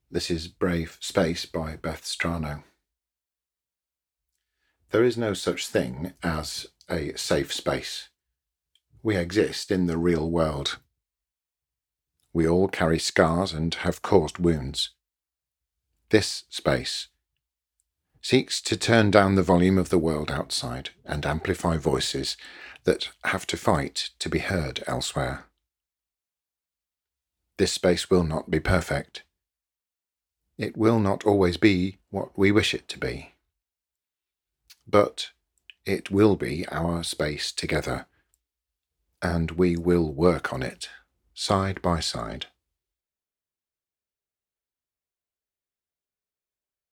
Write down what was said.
This is Brave Space by Beth Strano. There is no such thing as a safe space. We exist in the real world. We all carry scars and have caused wounds. This space seeks to turn down the volume of the world outside and amplify voices that have to fight to be heard elsewhere. This space will not be perfect. It will not always be what we wish it to be. But it will be our space together, and we will work on it, side by side.